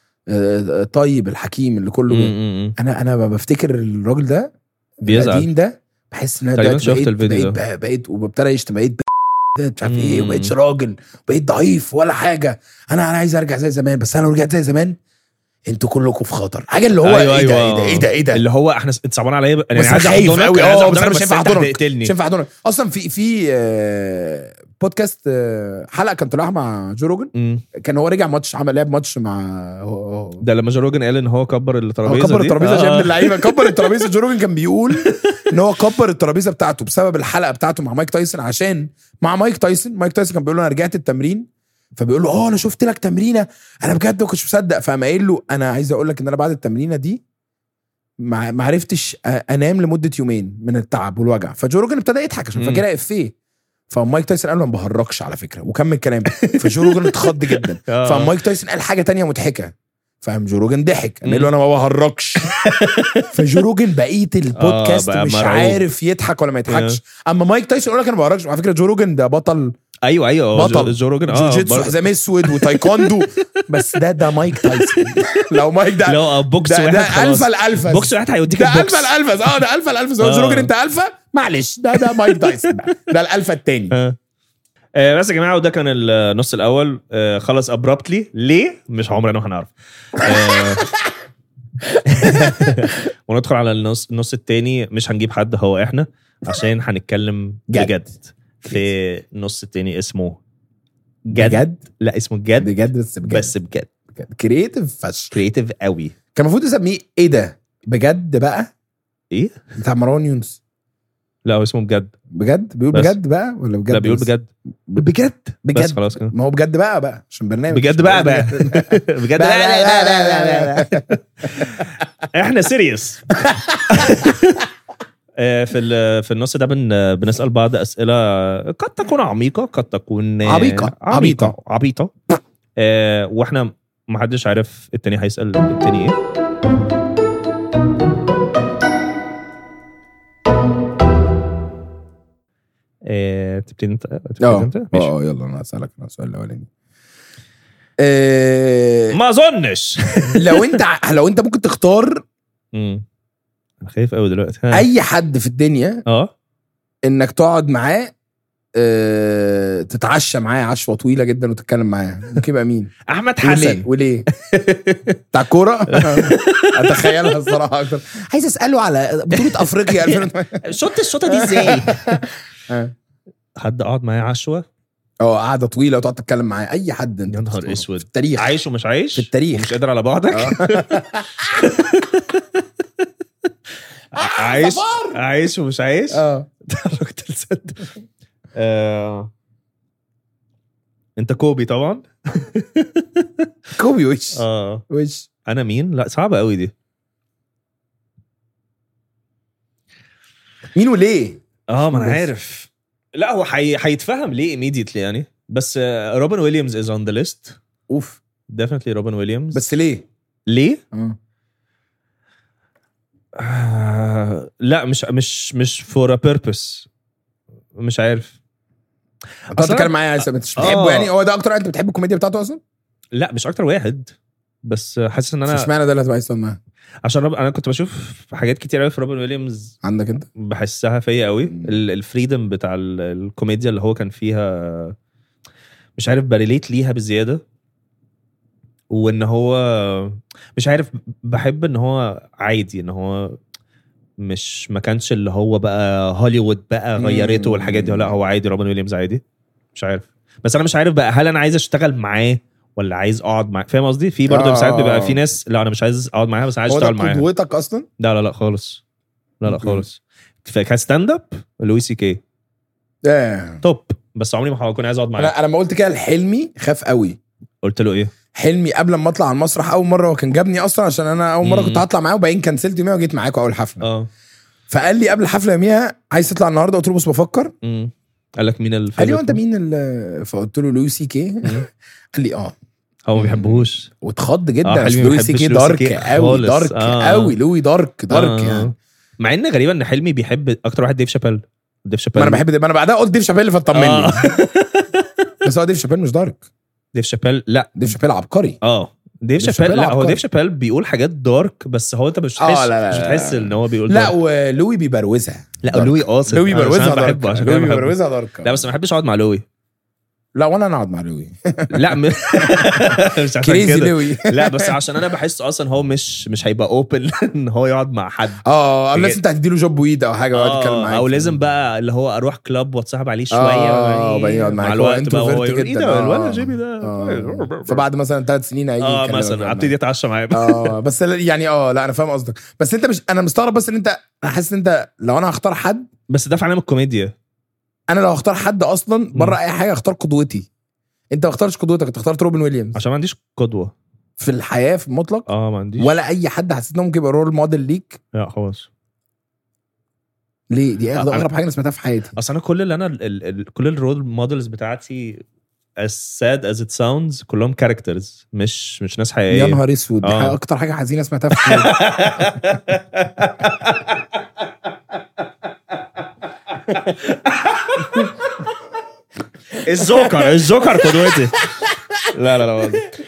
طيب الحكيم اللي كله انا بفتكر الراجل ده القديم ده بحس ان انا بقيت وببتدي يشتم، بقيت مش عارف ايه، وبقيتش راجل، بقيت ضعيف ولا حاجه، انا عايز ارجع زي زمان، بس انا لو رجعت زي زمان انتوا كلكم في خطر. حاجه اللي هو ايه ده اللي هو احنا اتصابنا عليا، انا عايز احضنك قوي، بس انا مش هينفع احضنك اصلا. في بودكاست حلقه كان طلعها مع جو روجن، كان هو رجع ماتش، عمل لعب ماتش مع ده لما جو روجن قال ان هو كبر الترابيزه كبر الترابيزه يا ابن اللعيبه كبر الترابيزه. جو روجن كان بيقول ان هو كبر الترابيزه بتاعته بسبب الحلقه بتاعته مع مايك تايسون، عشان مع مايك تايسون كان بيقول له انا رجعت التمرين، فبيقول له انا شفت لك تمرينه انا بجد ما كنتش مصدق، فقام قايل له انا عايز اقول لك ان انا بعد التمرينه دي ما عرفتش انام لمده يومين من التعب والوجع. فجو روجن ابتدى يضحك عشان فاكرها افيه، فمايك تايسون قال له ما بهرجش على فكره وكمل كلامه. فجو روجن اتخض جدا، فمايك تايسون قال حاجه تانية مضحكه، فاهم؟ جو روجن ضحك قال له انا ما بهرجش. فجو روجن بقيه البودكاست مش عارف يضحك ولا ما يضحكش. اما مايك تايسون يقول لك انا ما بهرجش. على فكره جو روجن ده بطل، ايوه بطل جو روجن جوجيتسو حزام اسود وتايكوندو، بس ده مايك تايسون. لو مايك ده لو بوكس واحد ده الفا بوكس واحد هيوديك ده الفا ده الفا جو روجن انت الفا معلش، ده مايك تايسون ده الالفا التاني. بس يا جماعه وده كان النص الاول. خلص ابرابتلي ليه مش عمرنا هنعرف. وندخل على النص التاني، مش هنجيب حد، هو احنا، عشان هنتكلم بجد في النص التاني اسمه جد. لا اسمه جد بجد بس بجد كرييتيف فشخ، كرييتيف قوي. كان المفروض اسميه ايه ده بجد بقى، ايه بتاع مروان يونس. لا هو اسمه بجد بيقول بس. بجد بقى ولا بجد؟ لا بيقول بجد بس خلاص كده. ما هو بجد بقى عشان برنامج بجد بقى بجد بقى. احنا سيريس. في النص ده بنسأل بعض أسئلة قد تكون عميقة، قد تكون عبيطة. واحنا محدش عارف التاني هيسأل التاني ايه. تبتدي انت ماشي. يلا انا هسألك السؤال الاولاني. ما اظنش. لو انت ممكن تختار، انا خايف قوي دلوقتي، اي حد في الدنيا انك تقعد معاه تتعشى معاه عشوه طويله جدا وتتكلم معاه، ممكن يبقى مين؟ احمد حسن. وليه؟ بتاع كوره. اتخيلها الصراحه اكتر. عايز اساله على بطوله افريقيا 2008 الشوطه دي ازاي. حد اقعد معاه عشوه قعده طويله وتقعد تتكلم معاه، اي حد انت يا نهار اسود في التاريخ، عايش ومش عايش في التاريخ، مش قادر على بعضك. عايش ومش عايش. انت كوبي طبعا. كوبي وش انا مين؟ لا صعبه قوي دي. مين وليه؟ ما انا عارف. لا هو هيتفهم ليه immediately يعني، بس روبن ويليامز is on the list. اوف definitely روبن ويليامز. بس ليه؟ لا مش for a purpose، مش عارف. انت بتتكلم معايا مش بتحبه يعني؟ هو ده اكتر انت بتحب الكوميديا بتاعته اصلا؟ لا مش اكتر واحد، بس حاسس ان انا مش معنى ده اللي هتبقى عايز تقول معاه، عشان انا كنت بشوف حاجات كتير قوي في روبن ويليامز. عندك انت بحسها فيا قوي الفريدم بتاع الكوميديا اللي هو كان فيها، مش عارف بريليت ليها بزياده، وان هو مش عارف بحب ان هو عادي، ان هو ما كانش اللي هو بقى هوليوود بقى غيرته والحاجات دي. لا هو عادي، روبن ويليامز عادي، مش عارف. بس انا مش عارف بقى هل انا عايز اشتغل معاه ولا عايز اقعد معاه. فاهم قصدي؟ في برضه ساعات بيبقى في ناس لا انا مش عايز اقعد معاها بس عايز اشتغل معاها. هو ده قدوتك اصلا؟ لا خالص. لا خالص. كستاند اب لويس سي كي توب، بس عمري ما هكون عايز اقعد معاه. انا لما قلت كده لحلمي خاف قوي. قلت له ايه؟ حلمي قبل ما اطلع على المسرح اول مره وكان جابني اصلا عشان انا اول مره كنت هطلع معاه وبعدين كنسلت يوميها وجيت معاكم اول حفله. فقال لي قبل الحفله يوميها عايز تطلع النهارده؟ قلت له بس بفكر. قال لك مين قال لي انت مين فقلت له لويس سي كي. قال لي هو ما بيحبهوش واتخض جدا. لويس سي كي دارك قوي دارك قوي لوي دارك يعني. مع ان غريبه ان حلمي بيحب اكتر واحد ديف شابيل. ما انا بحب ما انا بعدها قلت ديف شابيل فاطمني. بس هو ديف شابيل مش دارك. ديف شابيل لا ديف شابيل عبقري. ديف شابيل لا هو ديف شابيل بيقول حاجات دارك بس هو انت مش تحس ان هو بيقول لا ولوي بيبروزها. لا لوي قاصد. لوي بيبروزها دارك. لوي بيبروزها دارك. لا بس ما بحبش اقعد مع لوي. لا وانا اقعد مع لوي. لا مش عشان كريزي لوي. لا بس عشان انا بحس اصلا هو مش هيبقى اوبن ان هو يقعد مع حد. الناس انت هتديله جوب ويد او حاجه ويقعد يتكلم معاك او لازم بقى اللي هو اروح كلاب واتصاحب عليه شويه وبعدين يقعد معاك. مع الوقت بقى هو يقول ايه ده الولد جيمي ده. فبعد مثلا 3 سنين هيجي مثلا ابتدي اتعشى معاه. بس يعني لا انا فاهم قصدك. بس انت مش انا مستغرب بس ان انت حاسس ان انت لو انا هختار حد بس ده في عالم الكوميديا. انا لو هختار حد اصلا بره اي حاجه اختار قدوتي. انت ما اختارش قدوتك، انت اخترت روبن ويليامز. عشان ما عنديش قدوه في الحياه في المطلق. ما عنديش ولا اي حد حسيت انه ممكن يبقى رول موديل ليك. لا خلاص. ليه؟ دي اغرب حاجه انا سمعتها في حياتي. اصل انا كل اللي انا كل الرول موديلز بتاعتي as sad as it sounds كلهم كاركترز مش ناس حقيقيه. يا نهار اسود. دي اكتر حاجه حزينه سمعتها في حياتي. الجوكر قدوتي. لا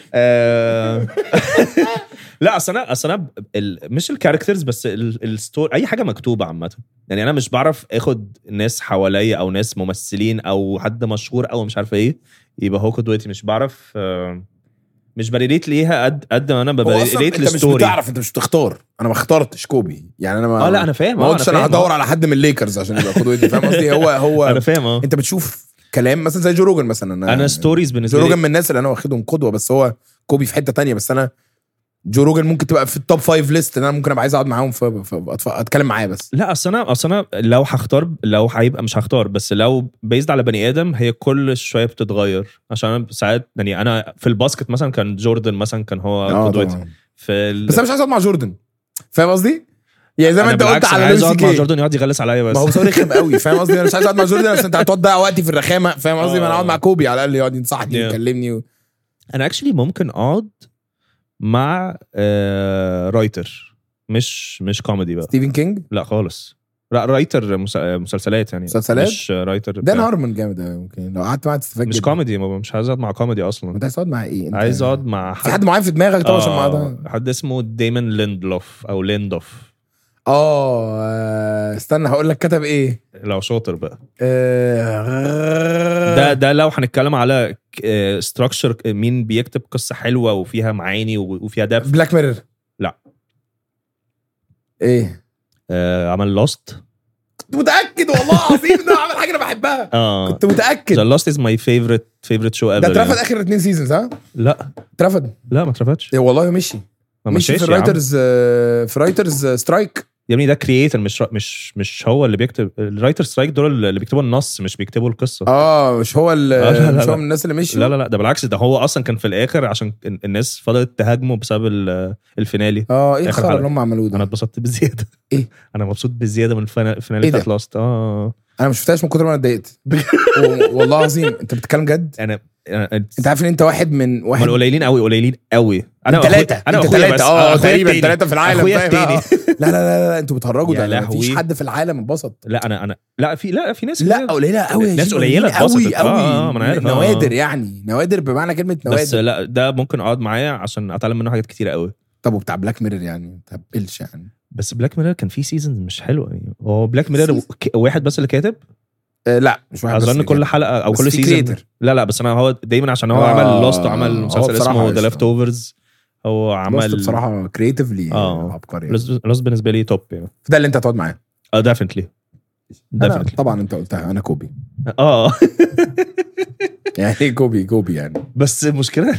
لا اصل انا مش الكاركترز بس الستوري اي حاجه مكتوبه عامه. يعني انا مش بعرف اخد ناس حواليا او ناس ممثلين او حد مشهور او مش عارف ايه يبقى هو قدوتي. مش بعرف مش بريليت ليها قد ما انا بريليت للستوري. انت مش بتعرف، انت مش بتختار. انا ما اخترتش كوبي يعني. انا ما لا انا فاهم. ما قلتش انا هدور على حد من الليكرز عشان يبقى قدوتي. فاهم قصدي؟ هو انا فاهم. انت بتشوف كلام مثلا زي جو روجن مثلا. انا ستوريز بالنسبه لي جو روجن من الناس اللي انا واخدهم قدوه. بس هو كوبي في حته تانية. بس انا جو روجن ممكن تبقى في التوب 5 ليست ان انا ممكن ابقى عايز اقعد معاهم اتكلم معاه. بس لا اصل انا لو هختار لو هيبقى مش هختار. بس لو بيزد على بني ادم هي كل شويه بتتغير. عشان انا ساعات يعني انا في الباسكت مثلا كان جوردن مثلا كان هو قدوتي بس انا مش عايز اقعد مع جوردن. فاهم قصدي؟ يعني زي ما انت قلت على لويس سي كي. مع جوردن يقعد يغلس عليا بس ما هو صار رخم قوي. فاهم قصدي؟ انا مش عايز اقعد مع جوردن عشان انت هتضيع وقتي في الرخامه. فاهم قصدي؟ ما انا اقعد مع كوبي على الاقل يقعد ينصحني ويكلمني انا اكشلي ممكن اقعد مع رايتر مش كوميدي بقى. ستيفن كينج؟ لا خالص. لا رايتر مسلسلات يعني. مسلسلات؟ مش رايتر. دان هارمون جامد قوي. ممكن لو قعدت معاه تستفاد. مش كوميدي. مش عايز اقعد مع كوميدي اصلا. انت عايز تقعد مع ايه؟ انت عايز اقعد مع في حد معين في دماغك طبعا عشان مع ده؟ حد اسمه ديمون ليندلوف او ليندوف. استنى هقول لك كتب ايه لو شاطر بقى. ده لو هنتكلم على ستراكشر مين بيكتب قصة حلوة وفيها معاني وفيها دفع. بلاك ميرور؟ لا. ايه عمل لوست. كنت متأكد والله العظيم انه عمل حاجة انا بحبها. كنت متأكد. The Lost is my favorite show ever. ده اترفض اخر 2 سيزونز ها؟ لا اترفض. لا ما اترفضش. والله مشي في الرايترز سترايك يا ابني. ده كرييتر مش هو اللي بيكتب. الرايتر سترايك دول اللي بيكتبوا النص مش بيكتبوا القصه. مش هو مش هو من الناس اللي مشي. لا ده بالعكس. ده هو اصلا كان في الاخر عشان الناس فضلت تهاجمه بسبب الفينالي. ايه الخرا اللي هم عملوه ده؟ انا اتبسطت بزياده. ايه انا مبسوط بزياده من الفينالي بتاعت لاست. انا مش شفتهاش من كتر ما انا اتضايقت. والله العظيم. انت بتتكلم جد؟ انت عارف ان انت واحد من قليلين قوي. انا 3 تقريبا 3 في العالم. لا انتوا بتهرجوا. ده مفيش حد في العالم اتبسط. لا انا في ناس. لا قليله قوي. ناس قليله اتبسطت. ما انا عارف. نوادر يعني. نوادر بمعنى كلمه نوادر. بس لا ده ممكن اقعد معايا عشان اتعلم منه حاجات كتيره قوي. طب وبتاع بلاك ميرور يعني تبلش يعني. بس بلاك ميرور كان فيه سيزونز مش حلوه يعني. هو بلاك ميرور واحد بس اللي كاتب. لا مش واحد. اظن كل حلقه او كل سيزون. لا بس انا هو دايما عشان هو عمل لوست وعمل مسلسل اسمه ذا ليفت اوفرز. هو عمل بصراحه كرييتيفلي عبقري. لوست بالنسبه لي توب يعني. ده اللي انت هتقعد معاه. ديفينتلي طبعا انت قلتها. انا كوبي. يعني كوبي يعني. بس المشكله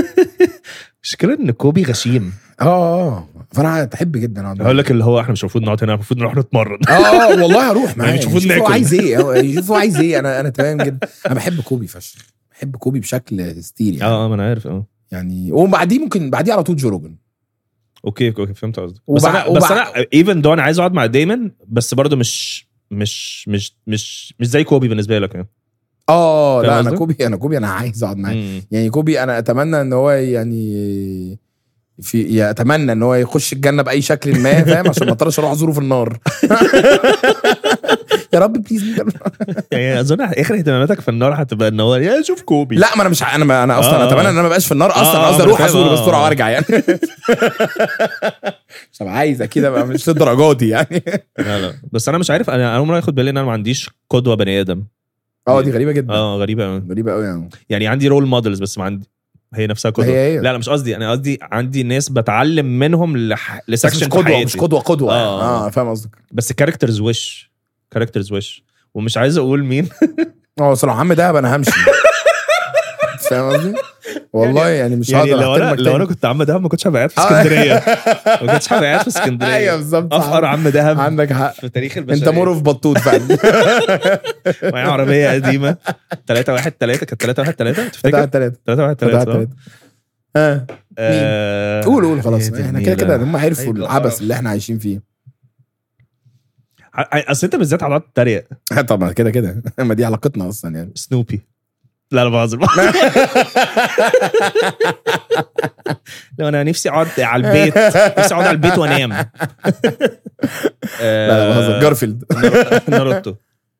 ان كوبي غشيم. فانا احب جدا اقول لك اللي هو احنا مش المفروض نقعد هنا، المفروض نروح نتمرن. والله هروح معاه. مش المفروض ناكل. شوفوا عايز ايه. انا تمام جدا. انا بحب كوبي فشخ، بحب كوبي بشكل هستيري يعني. ما انا عارف. يعني وبعديه ممكن بعديه على طول جو روجن. اوكي فهمت قصدك. بس انا ايفن دو انا عايز اقعد مع دايمون، بس برضه مش زي كوبي بالنسبه لك يعني. لا انا كوبي انا عايز اقعد معاه. يعني كوبي انا اتمنى ان هو يعني اتمنى ان هو يخش الجنه باي شكل ما، فاهم؟ عشان ما اضطرش اروح ازوره في النار. يا رب بليز. يعني اظن اخر اهتماماتك في النار هتبقى ان هو يا شوف كوبي. لا ما انا مش انا اصلا اتمنى ان انا ما ابقاش في النار اصلا. قصدي اروح ازوره بسرعه وارجع يعني. مش عايز اكيد ابقى مش للدرجات دي يعني. لا بس انا مش عارف. انا اول مره اخد بالي ان انا ما عنديش قدوه بني ادم. دي غريبه جدا. غريبه قوي يعني عندي رول مودلز بس ما عندي هي نفسها قدوه. لا مش قصدي. انا قصدي عندي ناس بتعلم منهم لسكشن في حياتي. مش قدوه. فاهم قصدك. بس كاركترز وش ومش عايز اقول مين. صراحه عم دهب انا همشي. فاهم قصدي؟ والله يعني مش هقدر لو انا كنت عم دهب ما كنتش هبقى قاعد في اسكندريه. ما كنتش هبقى قاعد في اسكندريه. ايوه بالظبط. افقر عم دهب عندك حق في تاريخ البشريه. انت مورف بطوط فعلا. معايا عربيه قديمه 313 كانت 313 تفتكر 313 قول خلاص. احنا كده هم عرفوا العبث اللي احنا عايشين فيه. اصل انت بالذات على التريق. طبعا كده ما دي علاقتنا اصلا يعني. سنوبي. لا بهزر. لو انا نفسي اقعد على البيت وانام. لا بهزر. جارفيلد. ناروتو.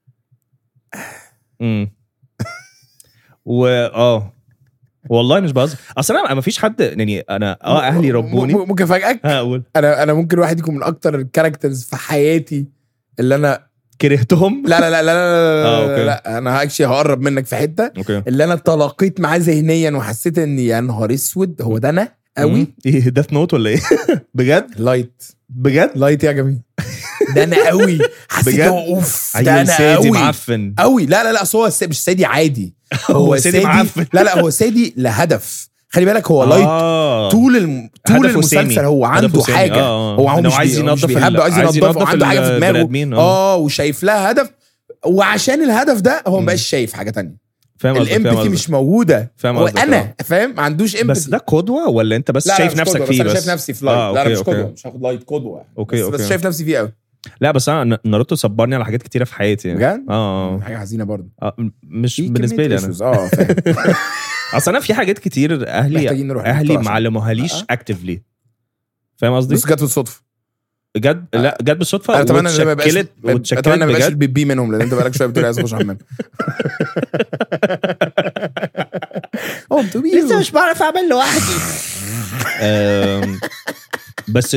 والله مش بهزر. اصل انا ما فيش حد يعني انا اهلي ربوني. ممكن افاجئك. هقول انا ممكن واحد يكون من اكتر الكاركترز في حياتي اللي انا كرهتهم. لا انا اكشلي هقرب منك في حته. اللي انا تلاقيت معاه ذهنيا وحسيت ان يا نهار اسود هو ده انا قوي. ايه ديث نوت ولا ايه؟ بجد لايت يا جميل. ده انا قوي. حسيت اوف ده انا قوي معفن قوي. لا هو مش سادي عادي. هو سادي معفن. لا هو سادي لهدف. خلي بالك هو لايت طول المسلسل. هو عنده حاجه. هو عايز ينظف عنده حاجه في دماغه. وشايف لها هدف. وعشان الهدف ده هو مبقاش شايف حاجه تانية. الامباثي مش موجوده. هو انا فاهم ما عندوش امباثي. بس ده قدوه ولا انت بس شايف نفسك فيه؟ بس انا شايف نفسي في لايت. لا مش قدوه. مش هاخد لايت قدوه. بس شايف نفسي فيه قوي. لا بس انا ناروتو صبرني على حاجات كتيره في حياتي بجد. حاجه حزينه برضه. مش بالنسبه لي انا. فاهم. اصل انا في حاجات كتير اهلي معلموهاليش اكتفلي. فاهم قصدي؟ بس جت بالصدفه. لا جت بالصدفه. اتمنى ان ما يبقاش البيبي منهم لان انت بقالك شويه بتقول عايز اخش حمام. لسه مش بعرف اعمل لوحدي. بس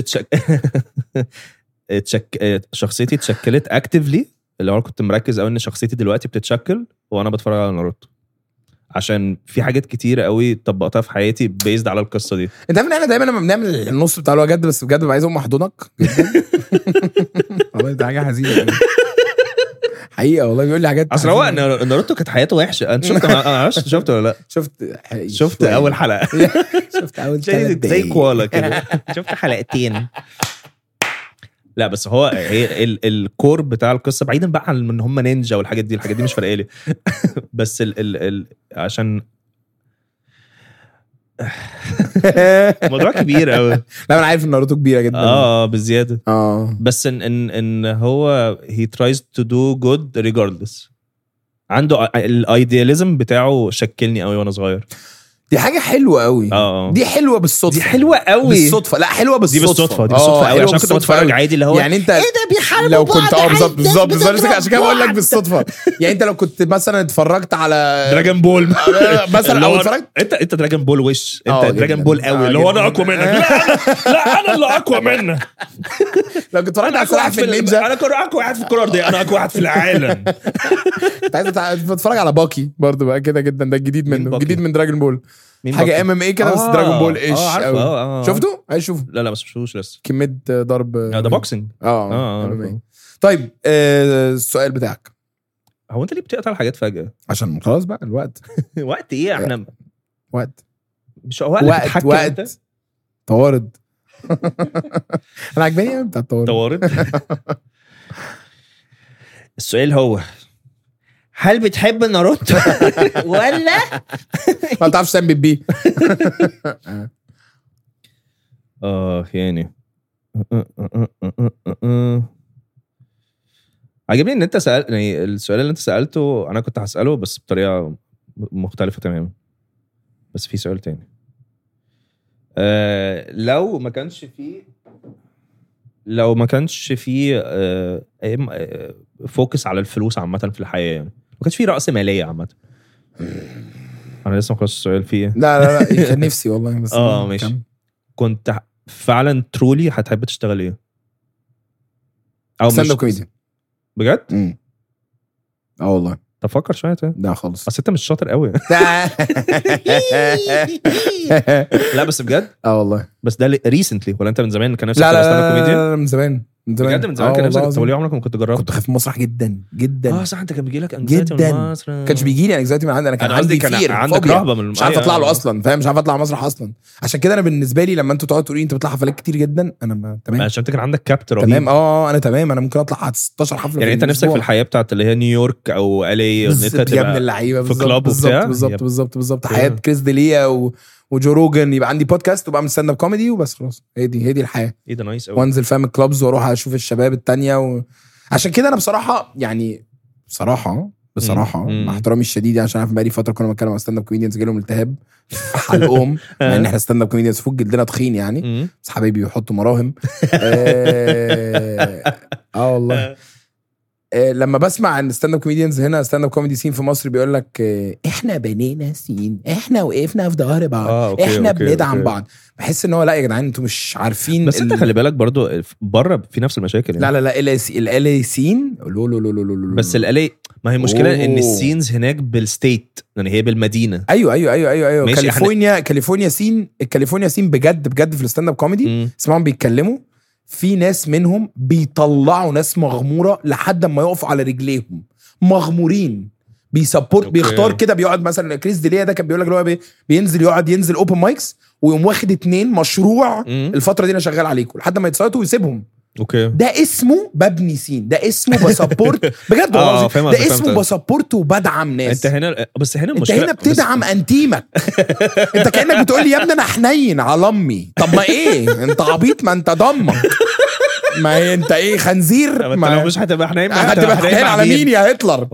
شخصيتي اتشكلت اكتفلي. اللي هو كنت مركز قوي ان شخصيتي دلوقتي بتتشكل وانا بتفرج على ناروتو، عشان في حاجات كتيره قوي طبقتها في حياتي بيزد على القصه دي. انت عارف ان احنا دايما لما بنعمل النص بتاع الوجد بس بجد عايز اقوم احضنك جدا. والله دي حاجه حزينه حقيقه. والله بيقول لي حاجات. اصل هو ناروتو كانت حياته وحشه. انت شفت ولا لا؟ شفت اول حلقه. شفت اول زي كوالا كده. شفت حلقتين. لا بس هو هي الكور بتاع القصه بعيدا بقى عن ان هم نينجا والحاجات دي مش فارقه لي. بس عشان موضوع كبير قوي. لا انا عارف ان ناروتو كبيره جدا. بالزياده. بس ان هو he tries to do good regardless. عنده الايدياليزم بتاعه شكلني قوي وانا صغير. دي حاجه حلوه قوي. دي حلوه بالصدفه. دي حلوه قوي بالصدفه. لا حلوه بالصدفه. دي بالصدفه قوي. عشان كنت بتفرج عادي اللي هو يعني انت ايه ده بيحاربوا لو كنت بالظبط عشان كده بقول لك بالصدفه. يعني انت لو كنت مثلا اتفرجت على دراجون بول مثلا او اتفرجت انت دراجون بول وش انت دراجون بول قوي اللي هو انا اقوى منك. لا انا اللي اقوى منك. لو كنت اتفرجت على سلاحف النينجا انا كنت اقوى واحد في الكره دي. انا اقوى واحد في العالم. انت عايز تتفرج على باكي برضو بقى كده جدا. ده الجديد منه. جديد من دراجون بول. حاجه MMA كده بس دراجون بول ايش. شفته؟ عايز اشوفه. لا ما شفتوش لسه. كميه ضرب. ده بوكسنج. طيب السؤال بتاعك هو انت ليه بتقطع الحاجات فجأة؟ عشان خلاص بقى الوقت. وقت ايه احنا؟ وقت مش وقت طوارد. انا عجباني بتاع طوارد. السؤال هو هل بتحب ناروتو ولا ما تعرفش تعمل بيه؟ يعني عجبني ان انت سألت يعني السؤال اللي انت سألته انا كنت هسأله بس بطريقة مختلفة تماما. بس في سؤال تاني. لو ما كانش فيه فوكس على الفلوس عامة في الحياة يعني. ما كانش فيه رأس مالية عامة. انا لسه ما خلصت السؤال فيه. لا كان نفسي والله بس ماشي. كنت فعلا ترولي هتحب تشتغل ايه؟ او ستاند اب كوميديان بجد؟ والله تفكر شويه ده خالص. اصل انت مش شاطر قوي. لا بس بجد والله. بس ده ريسنتلي ولا انت من زمان كان نفسك تبقى ستاند اب كوميديان؟ لا من زمان بجد من زمان كان نفسك. طب ليه عمرك ما كنت جربت؟ كنت خايف من المسرح جدا صح. انت كان بيجي لك انكزايتي من المسرح. كانش بيجي لي انكزايتي من عندي. انا كان عندي كتير عندك رهبه من مش عارف اطلع له اصلا. فاهم؟ مش عارف اطلع مسرح اصلا. عشان كده انا بالنسبه لي لما انتوا تقعدوا تقولوا انت بتطلع حفلات كتير جدا انا تمام. عشان انت كان عندك كابتر تمام. انا تمام. انا ممكن اطلع 16 حفله يعني انت نفسك في الحياه بتاعت اللي هي نيويورك او LA ان انت تبقى اللعيبه في كلاب وبتاع. بالظبط حياه كريس ديليا وجو روجن. يبقى عندي بودكاست وبعمل ستاند اب كوميدي وبس خلاص. هي دي الحياه. ايه ده نايس قوي. وانزل فاهم الكلابز واروح اشوف الشباب التانية عشان كده انا بصراحه مع احترامي الشديد عشان انا بقالي فتره كنا بنتكلم عن ستاند اب كوميديانز جالهم التهاب حلقهم مع ان احنا ستاند اب كوميديانز فوق جلدنا تخين يعني. بس حبايبي بيحطوا مراهم. والله. لما بسمع عن ستاند اب كوميديانز هنا ستاند اب كوميدي سين في مصر بيقول لك احنا بنينا سين، احنا وقفنا في ظهر بعض، احنا بندعم بعض. بحس ان هو لا يا جدعان انتوا مش عارفين. بس انت خلي بالك برضو بره في نفس المشاكل يعني. لا ال سين بس ال ما هي مشكله ان السينز هناك بالستيت يعني هي بالمدينه. ايوه كاليفورنيا سين بجد في الستاند اب كوميدي. اسمعهم بيتكلموا في ناس منهم بيطلعوا ناس مغموره لحد ما يقفوا على رجليهم مغمورين. بيسبورت بيختار كده. بيقعد مثلا كريس ديليا ده كان بيقول لك اللي هو ينزل اوبن مايكس ويقوم واخد 2 مشروع الفتره دي انا شغال عليكم لحد ما يتصيطوا ويسيبهم. ده اسمه ببني سين. ده اسمه بسبورت بجد والله. ده اسمه بسبورت وبدعم ناس. انت هنا بس هنا المشكله انت هنا بتدعم انتيمك. انت كانك بتقول لي يا ابني انا حنين على امي. طب ما ايه انت عبيط؟ ما انت ضمك. ما هي انت ايه خنزير؟ ما لو مش هتبقى حنين هتبقى حنين على مين يا هتلر؟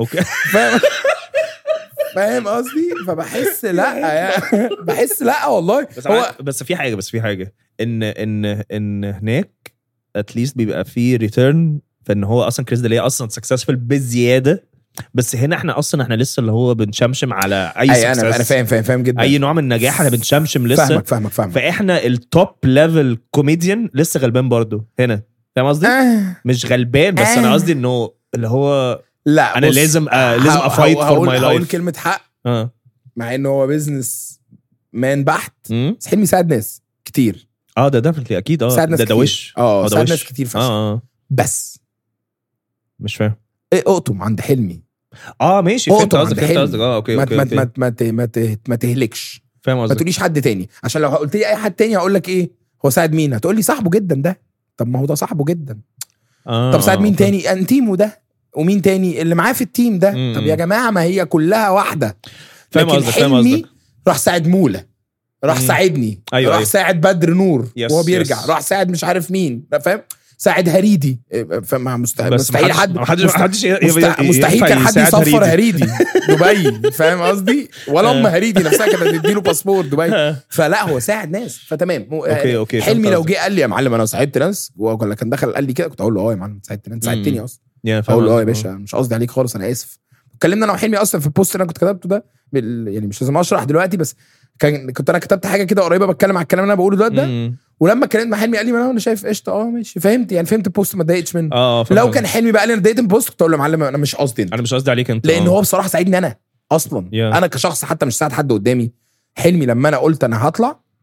فاهم قصدي؟ فبحس لا والله. بس في حاجه ان هناك اتليست بيبقى في ريتيرن فان هو اصلا كريس ديليا اصلا سكسسفل بالزياده. بس هنا احنا لسه اللي هو بنشمشم على اي سكسس. انا فاهم جدا. اي نوع من النجاح احنا بنشمشم لسه. فاهمك. فاحنا التوب ليفل كوميديان لسه غلبان برضو هنا. فاهم قصدي؟ مش غلبان بس انا قصدي انه اللي هو لا انا لازم افايت فور ماي لايف. هقول كلمه حق. مع انه هو بيزنس مان بحت. بس حلمي ساعد ناس كتير. ده ديفنتلي اكيد. ده وش ساعد ناس كتير فشخ. بس مش فاهم ايه اقطم عند حلمي. ماشي فهمت قصدك. اوكي ما تهلكش. فاهم قصدك. ما تقوليش حد تاني عشان لو قلت لي اي حد تاني هقول لك ايه هو ساعد مين. هتقول لي صاحبه جدا ده. طب ما هو ده صاحبه جدا. طب ساعد مين تاني؟ انتيمو ده. ومين تاني اللي معاه في التيم ده؟ طب يا جماعه ما هي كلها واحده. فاهم قصدك. راح ساعد مولا، راح ساعدني. راح ساعد بدر نور وهو بيرجع. راح ساعد مش عارف مين. فاهم؟ ساعد هريدي. مستحيل حد مستحيل كان حد يصفر هريدي دبي. فاهم قصدي؟ ولا ام هريدي نفسها كانت تديله باسبور دبي. فلا هو ساعد ناس فتمام. أوكي. حلمي لو جه قال لي يا معلم انا ساعدت ناس ولا كان دخل قال لي كده كنت اقول له يا معلم ساعدتني اصلا. اقول له يا باشا مش قصدي عليك خالص انا اسف. اتكلمنا انا وحلمي اصلا في البوست اللي انا كنت كتبته ده يعني مش لازم اشرح دلوقتي بس كنت انا كتبت حاجه كده قريبه بتكلم على الكلام اللي انا بقوله دلوقتي ده. ولما اتكلمت مع حلمي قال لي انا شايف قشطه ماشي فهمت البوست ما اتضايقتش منه. لو كان حلمي بقى قال لي انا اتضايقت من البوست كنت اقول له يا معلم انا مش قصدي عليك انت. لان هو بصراحه ساعدني انا اصلا. انا كشخص حتى مش ساعد حد قدامي. حلمي لما انا قلت انا هطلع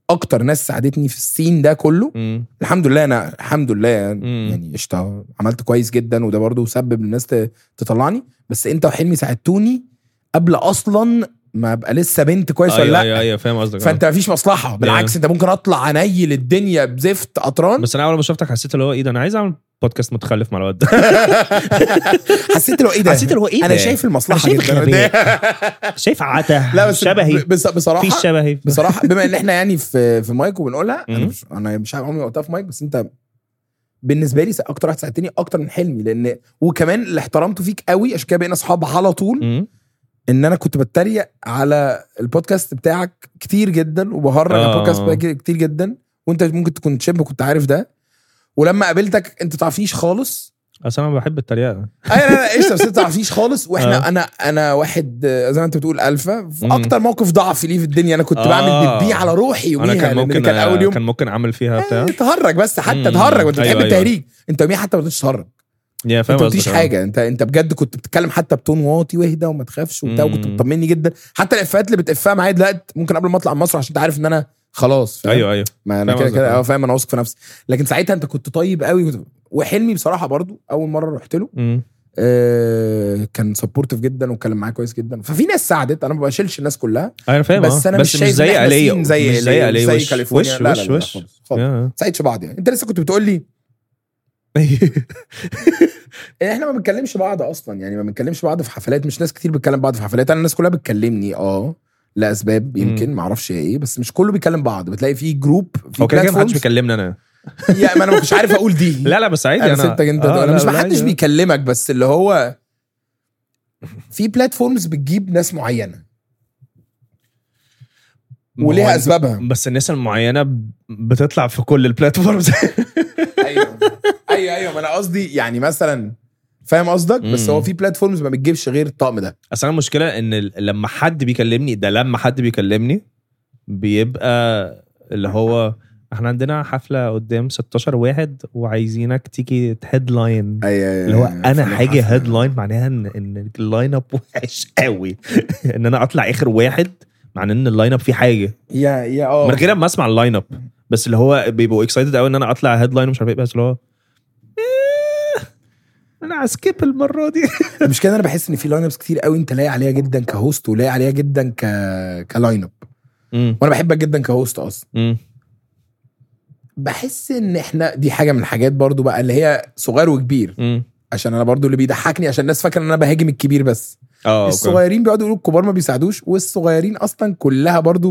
اكتر ناس ساعدتني في السين ده كله. الحمد لله انا الحمد لله يعني عملت كويس جدا، وده برضو سبب الناس تطلعني. بس انت وحلمي ساعدتوني قبل اصلا ما ابقى لسه بنت كويس ولا لا. ايوه فاهم قصدك. فانت مفيش مصلحه، بالعكس انت ممكن اطلع انيل الدنيا بزفت قطران. بس انا اول ما شفتك حسيت اللي هو ايه ده، انا عايز اعمل بودكاست متخلف مع الواد ده. حسيت اللي هو ايه ده، انا شايف المصلحه جدا. شايف عته. لا بس شبهي بصراحه في شبهي بصراحه. بما ان احنا يعني في مايك وبنقولها، انا مش عارف عمري وقتها في مايك، بس انت بالنسبه لي اكتر واحد ساعدتني اكتر من حلمي، لان وكمان اللي احترمته فيك قوي عشان كده بقينا اصحاب على طول. ان انا كنت بتريق على البودكاست بتاعك كتير جدا وبهرج البودكاست بتاعك كتير جدا، وانت ممكن تكون شبه كنت عارف ده. ولما قابلتك انت تعرفنيش خالص، اصلا انا بحب التريقه. لا ايش بس انت تعرفنيش خالص. واحنا انا واحد زي ما انت بتقول الفا في اكتر موقف ضعف لي في الدنيا، انا كنت بعمل بيبي على روحي يوميها. كان اول يوم كان ممكن اعمل فيها بتاع تهرج، بس حتى تهرج وانت بتحب التهريج. انت يوميها حتى ما قلتش تهرج، انت ما قلتيش حاجه. انت بجد كنت بتتكلم حتى بتون واطي واهدى وما تخافش وبتاع، وكنت بتطمني جدا. حتى الافات اللي بتقفها معايا دلوقتي ممكن قبل ما اطلع من مصر عشان انت عارف ان انا خلاص. ايوه ما انا كده فاهم، انا واثق في نفسي. لكن ساعتها انت كنت طيب قوي. وحلمي بصراحه برضو اول مره رحت له كان سبورتيف جدا واتكلم معايا كويس جدا. ففي ناس ساعدت، انا ما بشيلش الناس كلها، انا فاهم. بس انا بس مش زي آلية، زي كاليفورنيا. لا وش ساعدش بعض يعني. انت لسه كنت بتقول لي احنا ما بنتكلمش بعض اصلا، يعني ما بنتكلمش بعض في حفلات. مش ناس كتير بتكلم بعض في حفلات. انا الناس كلها بتكلمني لاسباب يمكن ما اعرفش ايه، بس مش كله بيكلم بعض. بتلاقي في جروب في بلاتفورمز. ما حدش بيكلمني انا. يعني ما انا مش عارف اقول دي. لا بس عادي. انا مش محدش بيكلمك، بس اللي هو في بلاتفورمز بتجيب ناس معينه وليها اسبابها. بس الناس المعينه بتطلع في كل البلاتفورمز. ايوه ما انا قصدي يعني مثلا فاهم قصدك. بس هو في بلاتفورمز ما بتجيبش غير الطقم ده. اصلا المشكله ان لما حد بيكلمني بيبقى اللي هو احنا عندنا حفله قدام 16 واحد وعايزينك تيجي هيدلاين. اللي هو انا حاجه هيدلاين معناها ان اللاين اب وحش قوي. ان انا اطلع اخر واحد معناه ان اللاين اب فيه حاجه. يا من غير ما اسمع اللاين اب، بس اللي هو بيبقوا اكسايتد قوي ان انا اطلع هيدلاين ومش عارف ايه. بس اللي هو انا هسكيب المره دي. مش كده. انا بحس ان في لاين ابس كتير قوي انت لاقي عليها جدا كهوست ولاقي عليها جدا كلاين اب. وانا بحبك جدا كهوست اصلا. بحس ان احنا دي حاجه من الحاجات برضو بقى اللي هي صغير وكبير. عشان انا برضو اللي بيضحكني عشان الناس فاكره ان انا بهاجم الكبير بس. الصغيرين بيقعدوا يقولوا الكبار ما بيساعدوش، والصغيرين اصلا كلها برضو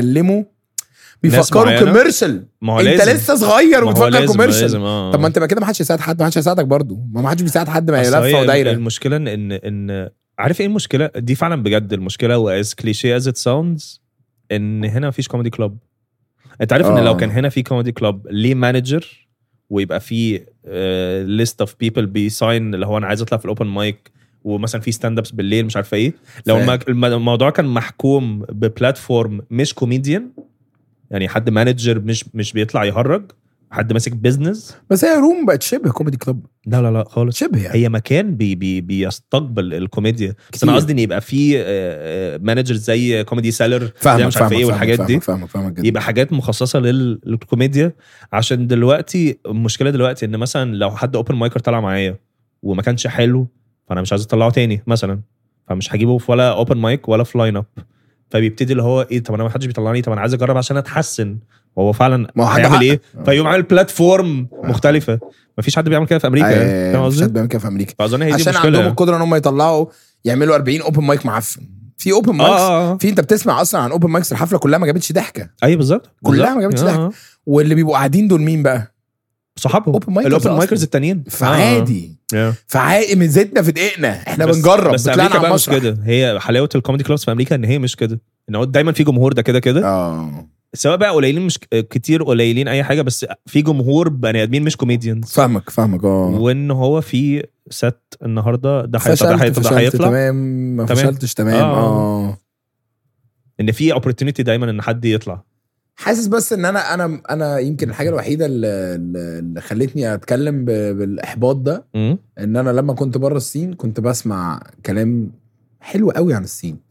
بيفكروا كوميرشال. انت لسه صغير وبتفكر كوميرشال. طب ما انت بقى كده ما حدش يساعد حد، ما حدش هيساعدك برضو. ما حدش بيساعد حد، ما هي لفه ودايره. المشكله ان عارف ايه المشكله دي فعلا بجد. المشكله واز كليشيه از ات ساوندز ان هنا مفيش كوميدي كلوب. انت عارف ان لو كان هنا في كوميدي كلوب ليه مانجر ويبقى في ليست اوف بيبل بيساين اللي هو انا عايز اطلع في الاوبن مايك، ومثلا في ستاند ابس بالليل مش عارف ايه. لو الموضوع كان محكوم ببلاتفورم مش كوميديان، يعني حد مانجر مش بيطلع يهرج، حد ماسك بيزنس. بس هي روم بقت شبه كوميدي كلوب. لا خالص شبه يعني. هي مكان بيستقبل الكوميديا. بس انا قصدي ان يبقى في مانجر زي كوميدي سيلر زي مش عارف ايه والحاجات دي. يبقى حاجات مخصصه للكوميديا. عشان دلوقتي المشكله دلوقتي ان مثلا لو حد اوبن مايكر طلع معايا وما كانش حلو، فانا مش عايز اطلعه تاني مثلا، فمش هجيبه في ولا اوبن مايك ولا في لاين اب. فبيبتدي اللي هو ايه، طب انا ما حدش بيطلعني، طب انا عايز اجرب عشان اتحسن. وهو فعلا هيعمل ايه؟ فيقوم عامل بلاتفورم مختلفه. مفيش حد بيعمل كده في امريكا. مفيش حد بيعمل كده في امريكا. فاظن هي دي عشان المشكله. عندهم القدره ان هم يطلعوا يعملوا 40 اوبن مايك معفن. في اوبن مايكس في انت بتسمع اصلا عن اوبن مايكس الحفله كلها ما جابتش ضحكه. ايوه بالظبط كلها ما جابتش ضحكه. واللي بيبقوا قاعدين دول مين بقى؟ صحابهم الاوبن مايكرز التانيين. فعادي فعادي من زيتنا في دقيقنا احنا بنجرب. بس امريكا بقى مش كده. هي حلاوه الكوميدي كلوبس في امريكا ان هي مش كده، ان هو دايما في جمهور ده كده سواء بقى قليلين مش كتير قليلين اي حاجه، بس في جمهور بني ادمين مش كوميديانز. فاهمك وان هو في ست النهارده ده هيطلع تمام ما فشلتش تمام ان في opportunity دايما ان حد يطلع. حاسس بس ان انا يمكن الحاجه الوحيده اللي خلتني اتكلم بالاحباط ده ان انا لما كنت بره الصين كنت بسمع كلام حلو قوي عن الصين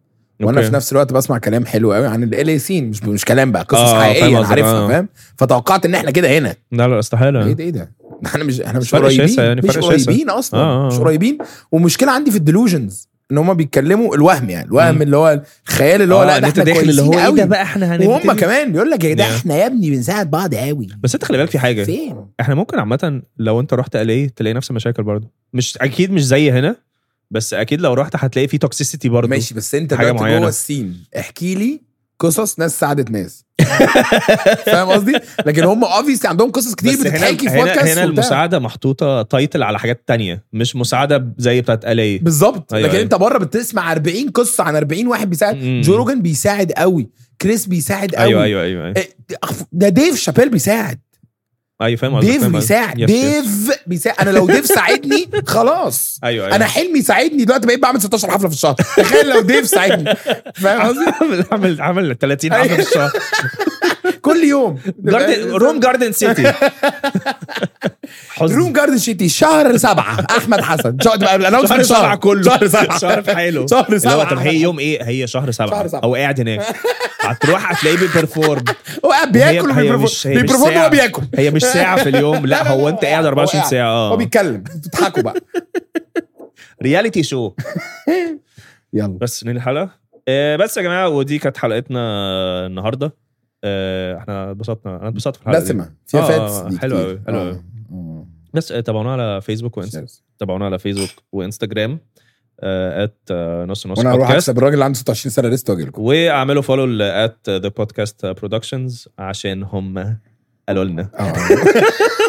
وانا في نفس الوقت بسمع كلام حلو قوي عن ال سين، مش كلام بقى، قصص حقيقيه انا عارفها فاهم. فتوقعت ان احنا كده هنا. لا استحاله. ايه ده احنا مش قريبين يعني، مش قريبين اصلا. مش قريبين. ومشكله عندي في الديلوجنز ان هم بيتكلموا الوهم، يعني الوهم اللي هو الخيال اللي هو لا ده احنا كويسين اللي هو ايه ده بقى احنا هنبتدي، وهم كمان بيقول لك يا ده احنا يا ابني بنساعد بعض قوي. بس انت خلي بالك في حاجه فين؟ احنا ممكن عامه لو انت رحت تلاقي نفس المشاكل برضه، مش اكيد مش زي هنا، بس اكيد لو رحت هتلاقي في توكسيسيتي برضه. ماشي بس انت دلوقتي جوه السين احكي لي قصص ناس ساعدت ناس فاهم قصدي؟ لكن هم اوبفيسلي عندهم قصص كتير بتتحكي في بودكاست. هنا المساعده محطوطه تايتل على حاجات تانية، مش مساعده زي بتاعت LA بالظبط. لكن انت بره بتسمع 40 قصه عن 40 واحد بيساعد. جو روجن بيساعد قوي، كريس بيساعد قوي. ايوه ده ديف شابيل بيساعد. ايوه فاهم. ديف بيساعد. ديف بيساعد. انا لو ديف ساعدني خلاص. ايوه انا حلمي ساعدني دلوقتي بقيت بعمل 16 حفله في الشهر. تخيل لو ديف ساعدني فاهم قصدي؟ عمل 30 حفله في الشهر كل يوم. روم جاردن سيتي روم جاردن سيتي شهر 7 احمد حسن. شهر 7 كله شهر في حاله. شهر 7. طب هي يوم ايه؟ هي شهر 7 او قاعد هناك هتروح هتلاقيه بيبرفورم. هو قاعد بياكل بيبرفورم وهو بياكل. هي مش ساعه في اليوم، لا هو انت قاعد 24 ساعه. هو بيتكلم بتضحكوا بقى. رياليتي شو. يلا بس ننهي الحلقه. بس يا جماعه ودي كانت حلقتنا النهارده. احنا اتبسطنا. انا اتبسطت في الحلقه دسمه فيها فاتس حلو قوي حلو قوي. بس تابعونا على فيسبوك وانستجرام نص وانا اروح اكسب الراجل اللي عنده 26 سنه لسه واجي لكم. واعملوا فولو @the podcast productions عشان هم قالوا لنا